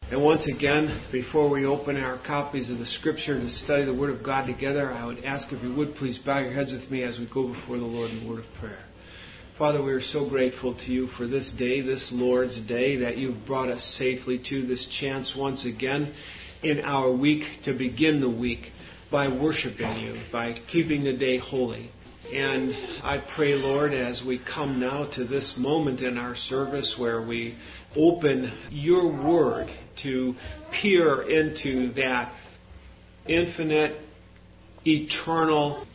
And once again, before we open our copies of the Scripture to study the Word of God together, I would ask if you would please bow your heads with me as we go before the Lord in a word of prayer. Father, we are so grateful to you for this day, this Lord's Day, that you've brought us safely to this chance once again in our week to begin the week by worshiping you, by keeping the day holy. And I pray, Lord, as we come now to this moment in our service where we open your word to peer into that infinite, eternal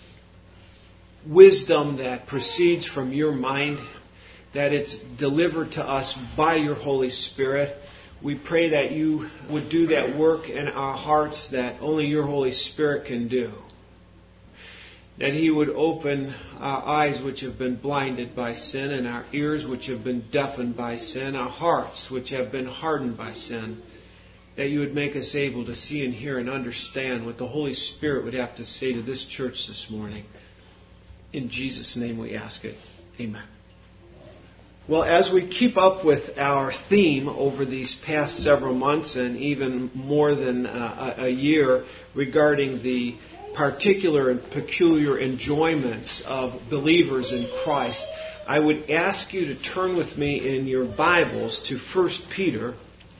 wisdom that proceeds from your mind, that it's delivered to us by your Holy Spirit. We pray that you would do that work in our hearts that only your Holy Spirit can do. That he would open our eyes which have been blinded by sin, and our ears which have been deafened by sin, our hearts which have been hardened by sin. That you would make us able to see and hear and understand what the Holy Spirit would have to say to this church this morning. In Jesus' name we ask it. Amen. Well, as we keep up with our theme over these past several months and even more than a year regarding the particular and peculiar enjoyments of believers in Christ, I would ask you to turn with me in your Bibles to 1 Peter.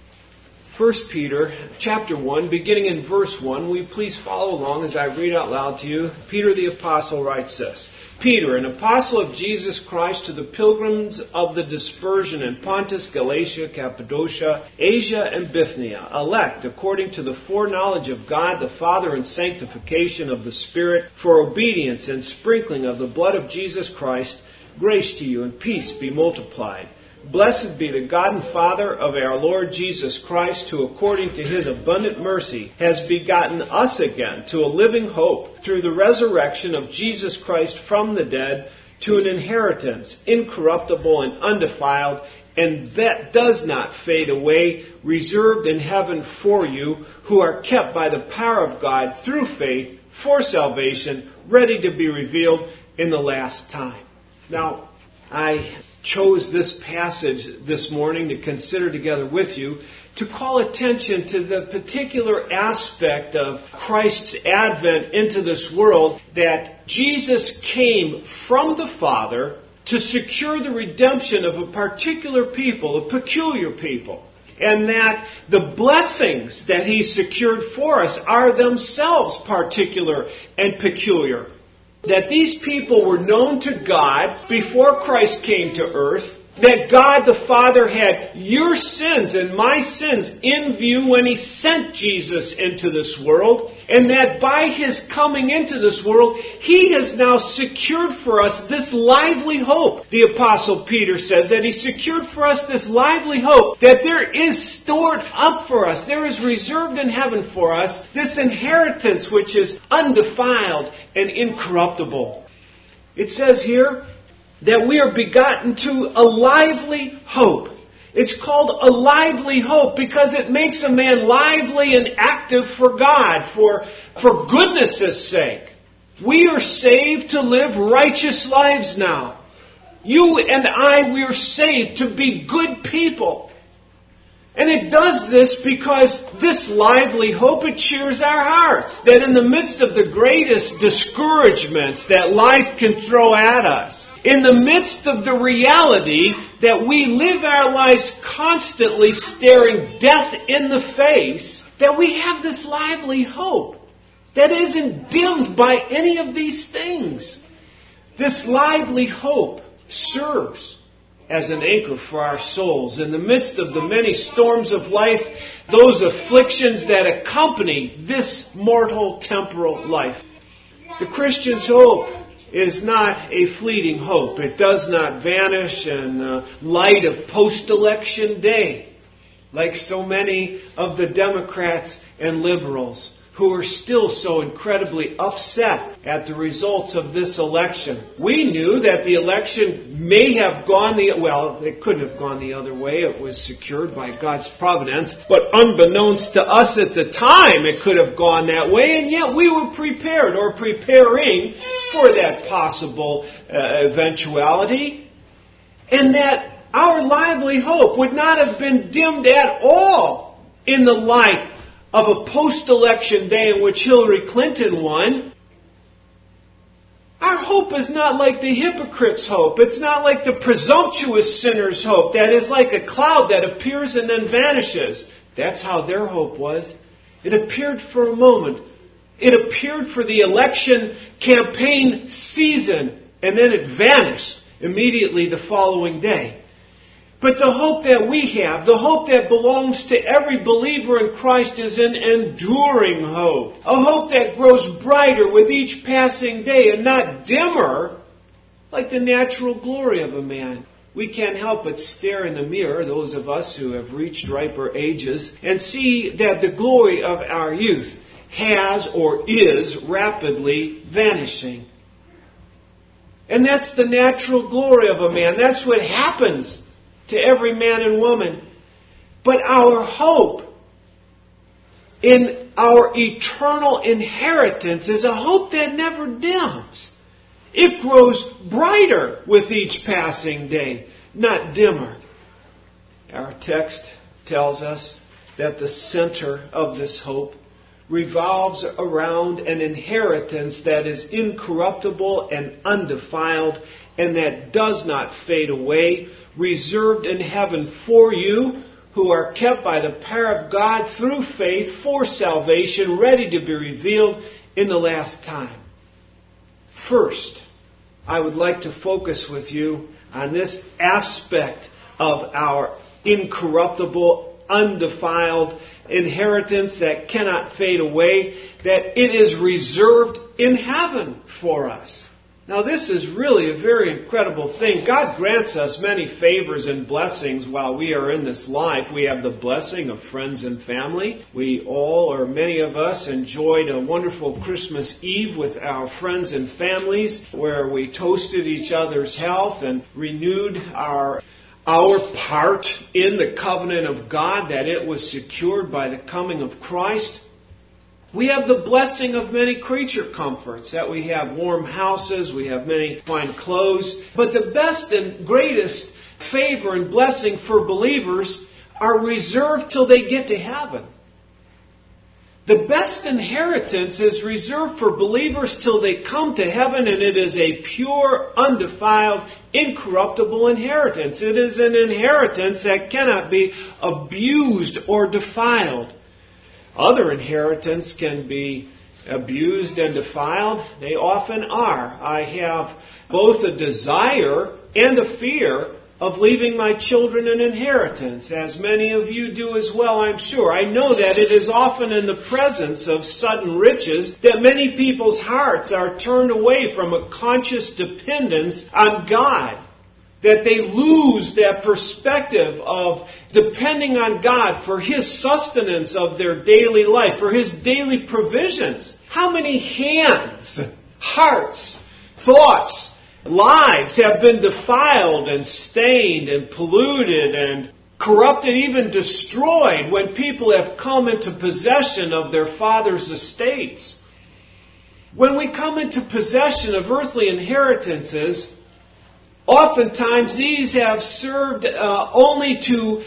1 Peter chapter 1, beginning in verse 1. Will you please follow along as I read out loud to you? Peter the Apostle writes this. Peter, an apostle of Jesus Christ, to the pilgrims of the dispersion in Pontus, Galatia, Cappadocia, Asia, and Bithynia, elect according to the foreknowledge of God the Father and sanctification of the Spirit, for obedience and sprinkling of the blood of Jesus Christ, grace to you and peace be multiplied. Blessed be the God and Father of our Lord Jesus Christ, who according to his abundant mercy has begotten us again to a living hope through the resurrection of Jesus Christ from the dead, to an inheritance incorruptible and undefiled, and that does not fade away, reserved in heaven for you, who are kept by the power of God through faith for salvation, ready to be revealed in the last time. Now, I chose this passage this morning to consider together with you to call attention to the particular aspect of Christ's advent into this world, that Jesus came from the Father to secure the redemption of a particular people, a peculiar people, and that the blessings that he secured for us are themselves particular and peculiar. That these people were known to God before Christ came to earth. That God the Father had your sins and my sins in view when he sent Jesus into this world. And that by his coming into this world, he has now secured for us this lively hope. The Apostle Peter says that he secured for us this lively hope, that there is stored up for us, there is reserved in heaven for us, this inheritance which is undefiled and incorruptible. It says here that we are begotten to a lively hope. It's called a lively hope because it makes a man lively and active for God, for goodness' sake. We are saved to live righteous lives now. You and I, we are saved to be good people. And it does this because this lively hope, it cheers our hearts. That in the midst of the greatest discouragements that life can throw at us, in the midst of the reality that we live our lives constantly staring death in the face, that we have this lively hope that isn't dimmed by any of these things. This lively hope serves as an anchor for our souls in the midst of the many storms of life, those afflictions that accompany this mortal temporal life. The Christian's hope is not a fleeting hope. It does not vanish in the light of post-election day, like so many of the Democrats and liberals who are still so incredibly upset at the results of this election. We knew that the election may have gone it couldn't have gone the other way. It was secured by God's providence. But unbeknownst to us at the time, it could have gone that way. And yet we were prepared or preparing for that possible eventuality. And that our lively hope would not have been dimmed at all in the light of a post-election day in which Hillary Clinton won, our hope is not like the hypocrite's hope. It's not like the presumptuous sinner's hope that is like a cloud that appears and then vanishes. That's how their hope was. It appeared for a moment. It appeared for the election campaign season, and then it vanished immediately the following day. But the hope that we have, the hope that belongs to every believer in Christ, is an enduring hope. A hope that grows brighter with each passing day and not dimmer like the natural glory of a man. We can't help but stare in the mirror, those of us who have reached riper ages, and see that the glory of our youth has or is rapidly vanishing. And that's the natural glory of a man. That's what happens to every man and woman. But our hope in our eternal inheritance is a hope that never dims. It grows brighter with each passing day, not dimmer. Our text tells us that the center of this hope revolves around an inheritance that is incorruptible and undefiled and that does not fade away, reserved in heaven for you who are kept by the power of God through faith for salvation, ready to be revealed in the last time. First, I would like to focus with you on this aspect of our incorruptible, undefiled inheritance that cannot fade away, that it is reserved in heaven for us. Now, this is really a very incredible thing. God grants us many favors and blessings while we are in this life. We have the blessing of friends and family. We all, or many of us, enjoyed a wonderful Christmas Eve with our friends and families where we toasted each other's health and renewed our part in the covenant of God, that it was secured by the coming of Christ. We have the blessing of many creature comforts, that we have warm houses, we have many fine clothes. But the best and greatest favor and blessing for believers are reserved till they get to heaven. The best inheritance is reserved for believers till they come to heaven, and it is a pure, undefiled, incorruptible inheritance. It is an inheritance that cannot be abused or defiled. Other inheritance can be abused and defiled. They often are. I have both a desire and a fear of leaving my children an inheritance, as many of you do as well, I'm sure. I know that it is often in the presence of sudden riches that many people's hearts are turned away from a conscious dependence on God, that they lose that perspective of depending on God for His sustenance of their daily life, for His daily provisions. How many hands, hearts, thoughts, lives have been defiled and stained and polluted and corrupted, even destroyed, when people have come into possession of their father's estates. When we come into possession of earthly inheritances, oftentimes these have served only to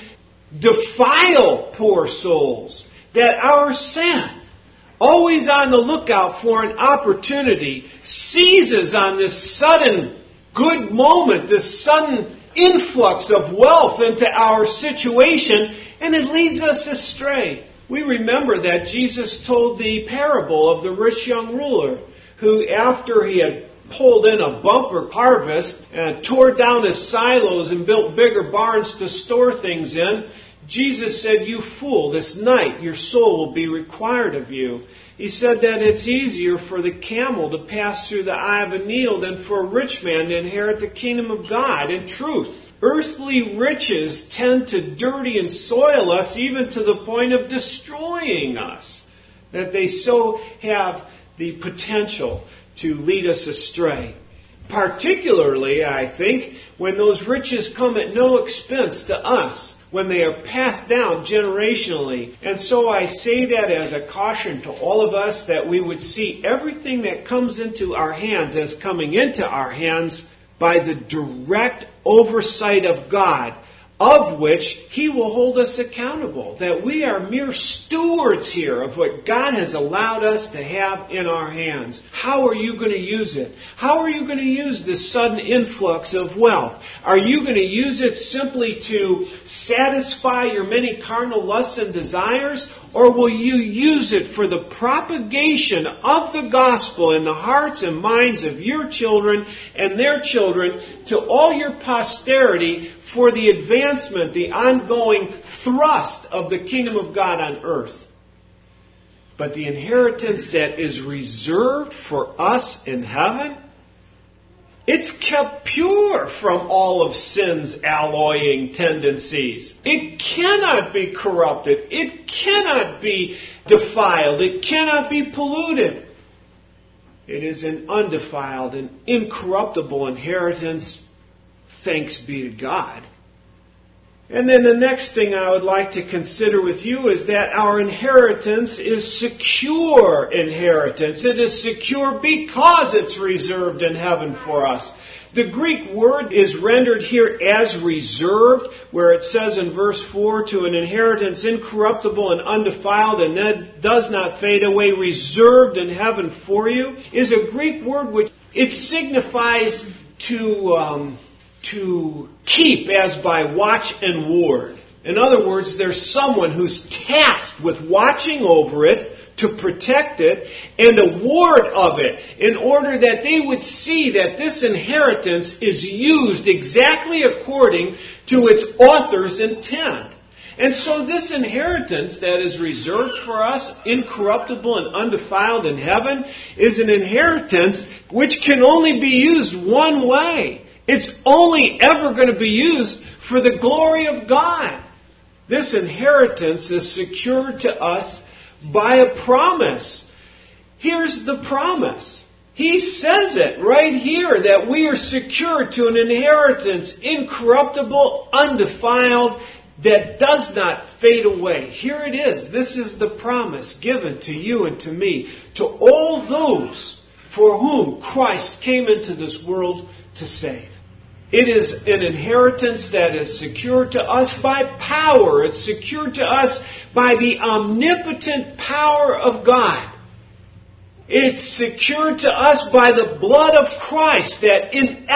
defile poor souls, that our sin, always on the lookout for an opportunity, seizes on this sudden good moment, this sudden influx of wealth into our situation, and it leads us astray. We remember that Jesus told the parable of the rich young ruler, who after he had pulled in a bumper harvest and tore down his silos and built bigger barns to store things in, Jesus said, "You fool, this night your soul will be required of you." He said that it's easier for the camel to pass through the eye of a needle than for a rich man to inherit the kingdom of God. In truth, earthly riches tend to dirty and soil us, even to the point of destroying us, that they so have the potential to lead us astray. Particularly, I think, when those riches come at no expense to us, when they are passed down generationally. And so I say that as a caution to all of us, that we would see everything that comes into our hands as coming into our hands by the direct oversight of God, of which He will hold us accountable. That we are mere stewards here of what God has allowed us to have in our hands. How are you going to use it? How are you going to use this sudden influx of wealth? Are you going to use it simply to satisfy your many carnal lusts and desires? Or will you use it for the propagation of the gospel in the hearts and minds of your children and their children to all your posterity for the advancement, the ongoing thrust of the kingdom of God on earth? But the inheritance that is reserved for us in heaven, it's kept pure from all of sin's alloying tendencies. It cannot be corrupted. It cannot be defiled. It cannot be polluted. It is an undefiled and incorruptible inheritance. Thanks be to God. And then the next thing I would like to consider with you is that our inheritance is secure inheritance. It is secure because it's reserved in heaven for us. The Greek word is rendered here as reserved, where it says in verse 4, to an inheritance incorruptible and undefiled and that does not fade away, reserved in heaven for you, is a Greek word which it signifies to keep as by watch and ward. In other words, there's someone who's tasked with watching over it, to protect it, and a ward of it, in order that they would see that this inheritance is used exactly according to its author's intent. And so this inheritance that is reserved for us, incorruptible and undefiled in heaven, is an inheritance which can only be used one way. It's only ever going to be used for the glory of God. This inheritance is secured to us by a promise. Here's the promise. He says it right here that we are secured to an inheritance incorruptible, undefiled, that does not fade away. Here it is. This is the promise given to you and to me, to all those for whom Christ came into this world to save. It is an inheritance that is secured to us by power. It's secured to us by the omnipotent power of God. It's secured to us by the blood of Christ, that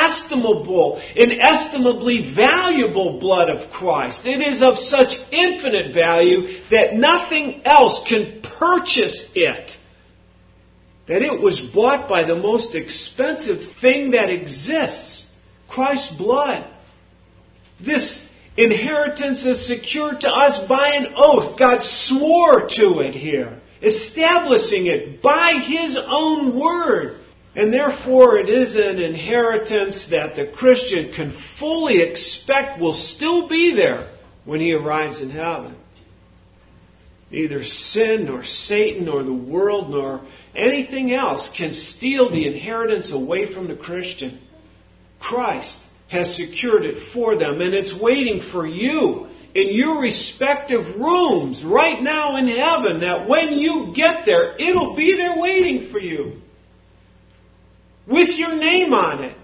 inestimably valuable blood of Christ. It is of such infinite value that nothing else can purchase it. That it was bought by the most expensive thing that exists. Christ's blood. This inheritance is secured to us by an oath. God swore to it here, establishing it by His own word. And therefore it is an inheritance that the Christian can fully expect will still be there when he arrives in heaven. Neither sin nor Satan nor the world nor anything else can steal the inheritance away from the Christian. Christ has secured it for them, and it's waiting for you in your respective rooms right now in heaven, that when you get there, it'll be there waiting for you with your name on it.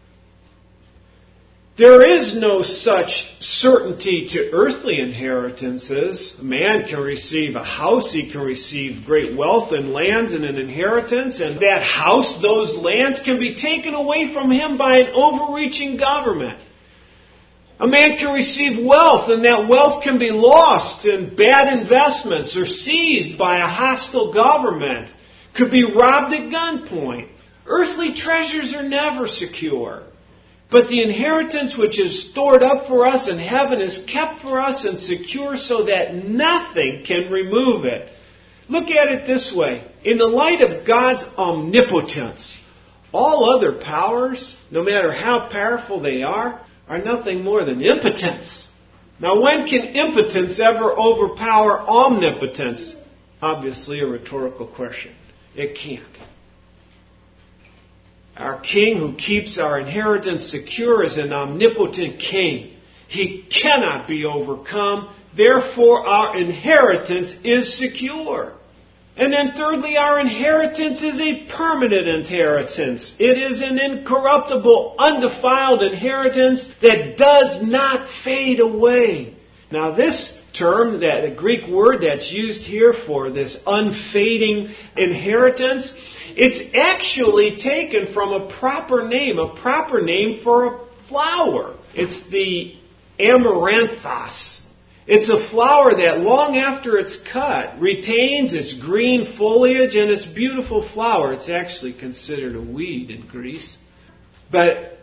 There is no such certainty to earthly inheritances. A man can receive a house, he can receive great wealth and lands and an inheritance, and that house, those lands, can be taken away from him by an overreaching government. A man can receive wealth, and that wealth can be lost in bad investments or seized by a hostile government. Could be robbed at gunpoint. Earthly treasures are never secure. But the inheritance which is stored up for us in heaven is kept for us and secure so that nothing can remove it. Look at it this way. In the light of God's omnipotence, all other powers, no matter how powerful they are nothing more than impotence. Now, when can impotence ever overpower omnipotence? Obviously a rhetorical question. It can't. Our King who keeps our inheritance secure is an omnipotent King. He cannot be overcome. Therefore, our inheritance is secure. And then thirdly, our inheritance is a permanent inheritance. It is an incorruptible, undefiled inheritance that does not fade away. Now this term, that the Greek word that's used here for this unfading inheritance, it's actually taken from a proper name for a flower. It's the amaranthus. It's a flower that long after it's cut retains its green foliage and its beautiful flower. It's actually considered a weed in Greece. But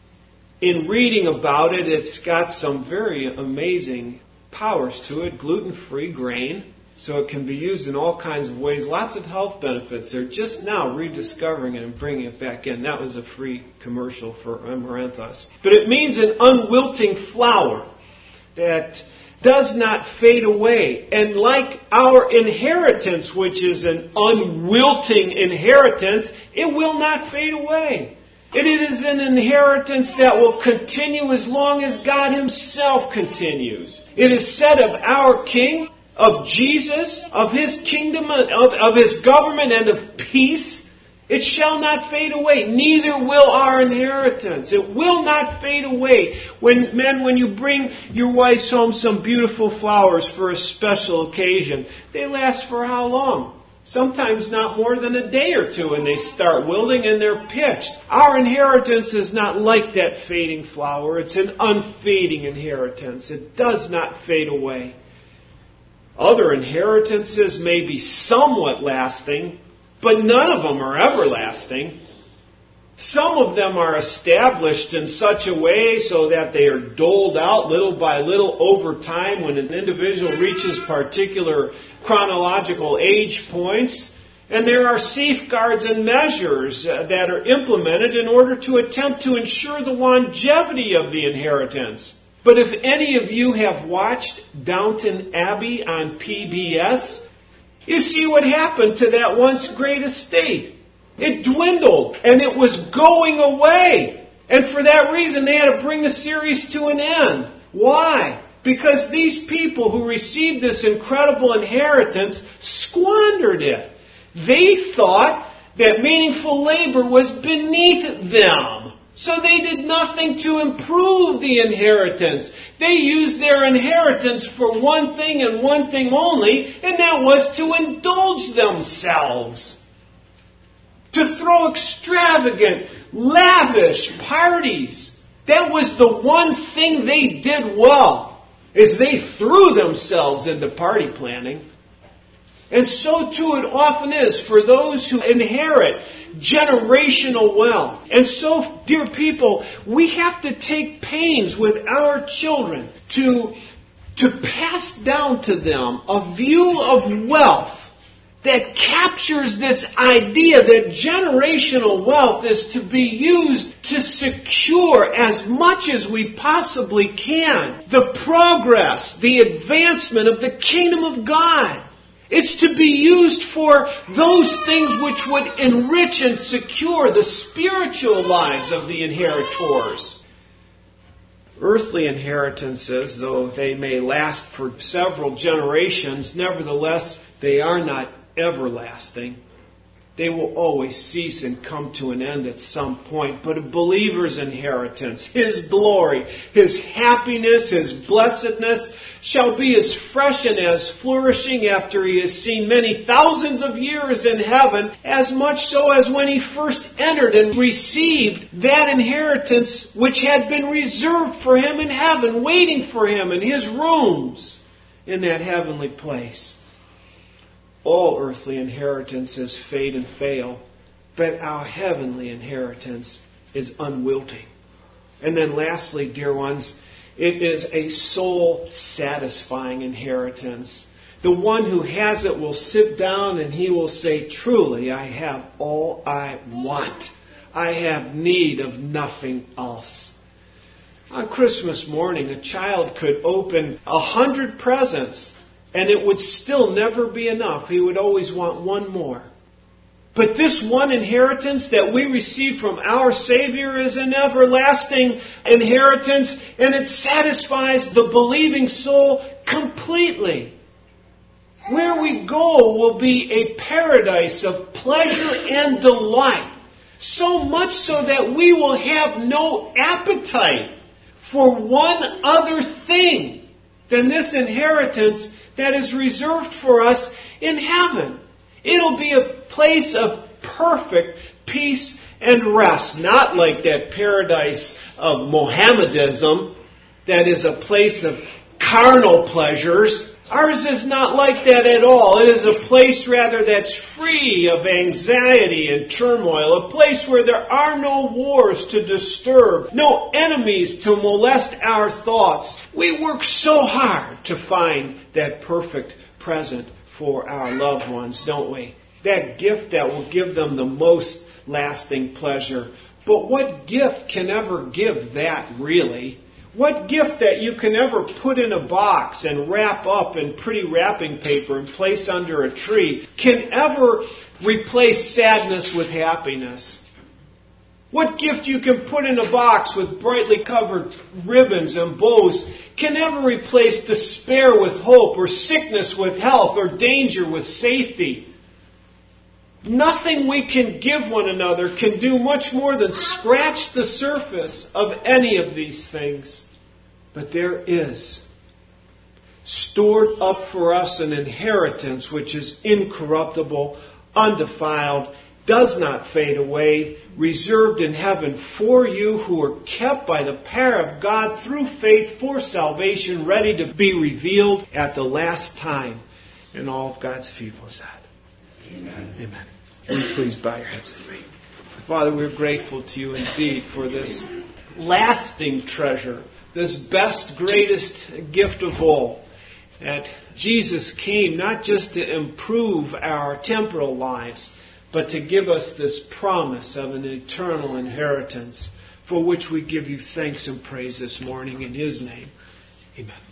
in reading about it, it's got some very amazing powers to it. Gluten-free grain, so it can be used in all kinds of ways. Lots of health benefits. They're just now rediscovering it and bringing it back in. That was a free commercial for amaranthus. But it means an unwilting flower that does not fade away. And like our inheritance, which is an unwilting inheritance, it will not fade away. It is an inheritance that will continue as long as God Himself continues. It is said of our King, of Jesus, of His kingdom, of His government, and of peace, it shall not fade away. Neither will our inheritance. It will not fade away. When you bring your wives home some beautiful flowers for a special occasion, they last for how long? Sometimes not more than a day or two, and they start wilting and they're pitched. Our inheritance is not like that fading flower. It's an unfading inheritance. It does not fade away. Other inheritances may be somewhat lasting, but none of them are everlasting. Some of them are established in such a way so that they are doled out little by little over time when an individual reaches particular chronological age points. And there are safeguards and measures that are implemented in order to attempt to ensure the longevity of the inheritance. But if any of you have watched Downton Abbey on PBS, you see what happened to that once great estate. It dwindled and it was going away. And for that reason, they had to bring the series to an end. Why? Because these people who received this incredible inheritance squandered it. They thought that meaningful labor was beneath them. So they did nothing to improve the inheritance. They used their inheritance for one thing and one thing only, and that was to indulge themselves. To throw extravagant, lavish parties. That was the one thing they did well, is they threw themselves into party planning. And so too it often is for those who inherit generational wealth. And so, dear people, we have to take pains with our children to pass down to them a view of wealth that captures this idea that generational wealth is to be used to secure as much as we possibly can the progress, the advancement of the kingdom of God. It's to be used for those things which would enrich and secure the spiritual lives of the inheritors. Earthly inheritances, though they may last for several generations, nevertheless, they are not everlasting. They will always cease and come to an end at some point. But a believer's inheritance, his glory, his happiness, his blessedness, shall be as fresh and as flourishing after he has seen many thousands of years in heaven, as much so as when he first entered and received that inheritance which had been reserved for him in heaven, waiting for him in his rooms in that heavenly place. All earthly inheritances fade and fail, but our heavenly inheritance is unwilting. And then lastly, dear ones, it is a soul-satisfying inheritance. The one who has it will sit down and he will say, truly, I have all I want. I have need of nothing else. On Christmas morning, a child could open 100 presents, and it would still never be enough. He would always want one more. But this one inheritance that we receive from our Savior is an everlasting inheritance, and it satisfies the believing soul completely. Where we go will be a paradise of pleasure and delight. So much so that we will have no appetite for one other thing than this inheritance that is reserved for us in heaven. It'll be a place of perfect peace and rest, not like that paradise of Mohammedism that is a place of carnal pleasures. Ours is not like that at all. It is a place rather that's free of anxiety and turmoil, a place where there are no wars to disturb, no enemies to molest our thoughts. We work so hard to find that perfect present for our loved ones, don't we? That gift that will give them the most lasting pleasure. But what gift can ever give that, really? What gift that you can ever put in a box and wrap up in pretty wrapping paper and place under a tree can ever replace sadness with happiness? What gift you can put in a box with brightly covered ribbons and bows can ever replace despair with hope, or sickness with health, or danger with safety? Nothing we can give one another can do much more than scratch the surface of any of these things. But there is stored up for us an inheritance which is incorruptible, undefiled, does not fade away, reserved in heaven for you who are kept by the power of God through faith for salvation, ready to be revealed at the last time. And all of God's people said, Amen. Amen. Will you please bow your heads with me? Father, we're grateful to you indeed for this lasting treasure, this best, greatest gift of all. That Jesus came not just to improve our temporal lives, but to give us this promise of an eternal inheritance, for which we give you thanks and praise this morning in His name. Amen.